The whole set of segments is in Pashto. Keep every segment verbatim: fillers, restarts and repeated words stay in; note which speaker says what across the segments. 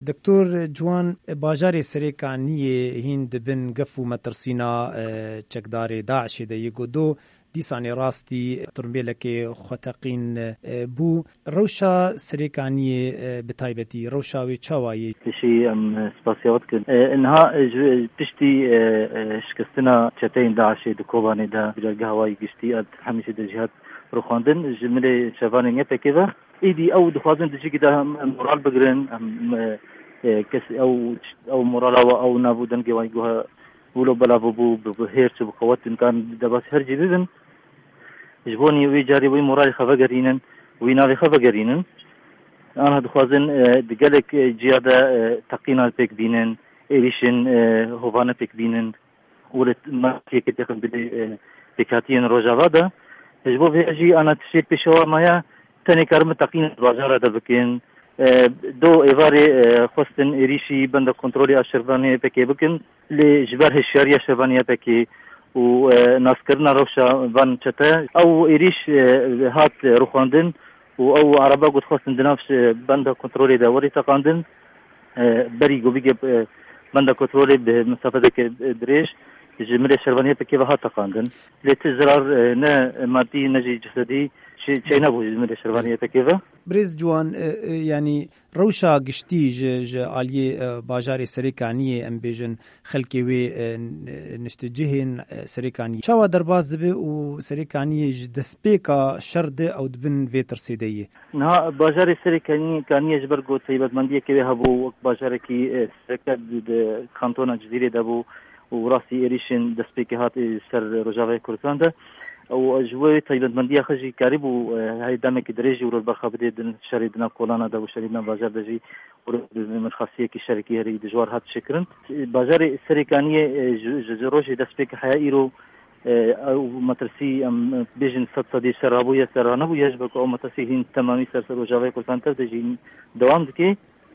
Speaker 1: دکتور جوان باجار سرکانیه هین دبن گفو مترسینا چکدار داعش ده یگو دو دیسانی راستی ترمبیلک خطقین بو روشا سرکانیه بتایبتی روشاوی چاوایی
Speaker 2: شي ام سپاسیات کن انها پشتی شکستنا چتین داعش ده کوبانی ده بلگه هوایی گشتی اد همیشه ده جهاد رو خواندن جمله شوانی نپکی و ایدی او دخوازن دچی که ده مورال بگرن کسی او او مورال او او نبودن که وایگوها ولو بلا بو بهرچ بقوت امکان دباس هر جدیدن جبونی وی جاری وی مورال خفقرینن وی ناوی خفقرینن آنها دخوازن دقلق جیاده تقینا پیک بینن ایریشن هوانه پیک بینن ولت ما که تخن بده تکاتین روجاواده جبو بيجي أنا تشيك بشوا مايا تاني كارم تقين بازار هذا بكين دو إيفاري خستن إريشي بند كنترولي أشربانية بكي بكين لجبار الشارية أشربانية بكي وناسكرنا روشا بان شتا أو إريش هات روخاندن أو عربا قد خستن دنافش بند كنترولي دا وري تقاندن بري قو بيجي بند كنترولي بمسافة دريش جمله شربانية بكي بها تقاندن لتزرار نا مادي نجي جسدي شيء شيء نبوه جمله شربانية بكي بها
Speaker 1: بريز جوان يعني روشا قشتي ج عالية باجاري سريكانية ام بيجن خلقي وي نشتجهن سريكانية شاوا درباز دبي و سريكانية دسبيكا شرد او دبن فيتر سيدية
Speaker 2: نها باجاري سريكانية كانية جبرقو تيبت مندية كي هبو باجاري كي سركاد كانتونا جزيرة دبو وراسي إريشن دسبيكي هات سر رجاوي كردستان ده او جوي تايلاندمنديه خجي قريب هاي دامك دريجي ور برخابدي دن شريدنا كولانا ده وشريدنا بازار دجي ور من خاصيه كي شركه هري دجوار هات شكرن بازار سريكانيه جزروجي دسبيكي حيايرو او مترسي ام بيجن صدصدي شرابو يسرانو يجبك او متسيهين تمامي سر رجاوي كردستان ده دجي دوام دكي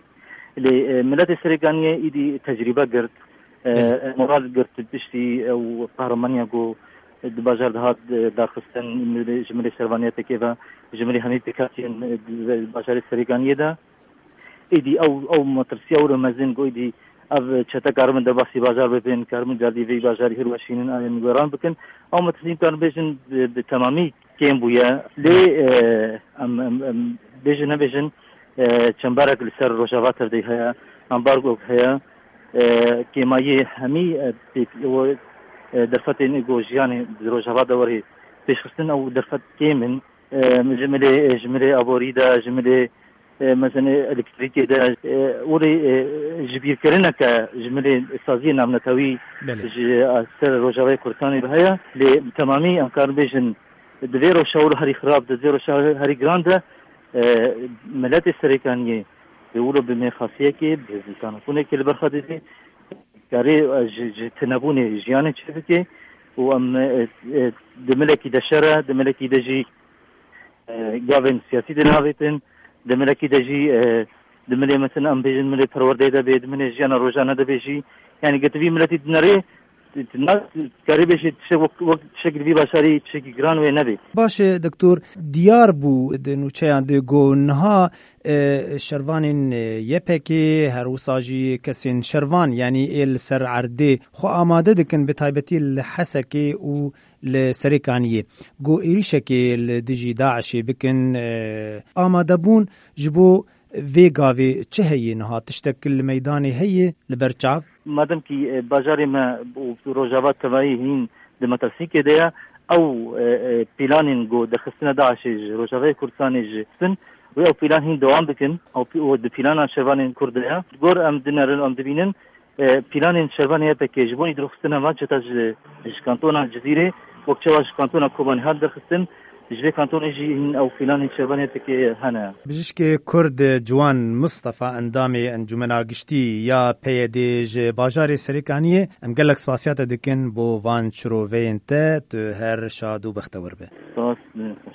Speaker 2: لملات سريكانيه ايدي تجربه قرت مراد قرت بشتي او قهرمانيا جو بازار دهات داخستان جمله شربانيه تكيفا جمله همي تكاتين بازار سريغانيه دا ايدي او او مترسي او رمزين جو ايدي اف چتا کارمن در باسی بازار ببین کارمن جردی وی بازار هر واشینن آن گران بکن او مترسي کار بيجن بتمامي كيم بويا لي ام ام بيجن بيجن چمبارك لسر روجاوات دي هيا امبارغو هيا كيمايي همي درفت نيجو جياني روجاوات دوري بيشخصن او درفت كيمن جمله جمله ابوريدا جمله مثلا الكتريكي ده وري جبير كرنا كجمله سازي نامنتوي سر روجاوي كردستان بهيا لتمامي امكان بيجن ديرو شاور هري خراب ديرو شاور هري جراند ملات السريكانيه بيقولوا بمخاصيه كي بامكانه كونه كل برخدي كاري تنبوني جياني شفتي وام دملكي دشره دملكي دجي جافن سياسي دنافيتن دملكي دجي دملي مثلا ام بيجن ملي پروردي ده بيد من جيانا روجانا ده بيجي يعني قلت في ملتي دنري الناس قريبه وقت شكل في بشري شكل جران ونبي
Speaker 1: باش دكتور ديار بو دنوچيان دي گو نها شروانين يپكي هروساجي كسين شروان يعني ال سر عرده خو آماده دكن بتايبتي الحسكي و لسريكانيه گو ايريشكي الدجي داعش بكن آماده بون جبو ویگاوی چه هی نها تشتکل میدانی هی لبرچاو
Speaker 2: مادم کی بازار ما روجاوات تبعی هین دمترسی که دیا او پیلانین گو دخستنا داعش روجاوی کردستان جستن و او پیلان هین دوام بکن او د پیلان شروانین کردیا گور ام دنرن ام دبینن پیلانین شروانی پکیج بونی درخستنا ما چتا کانتونا جزیره وقتواش کانتونا کوبان هاد دخستن جوی کانتون اجی او فلان شبانیت که هنا
Speaker 1: بجشك كرد جوان مصطفى اندامي انجمنا گشتي يا بيديج باجاري سريكانيه ام قالك سپاسيات دكن بو وان شروفين ته هر شادو بختور به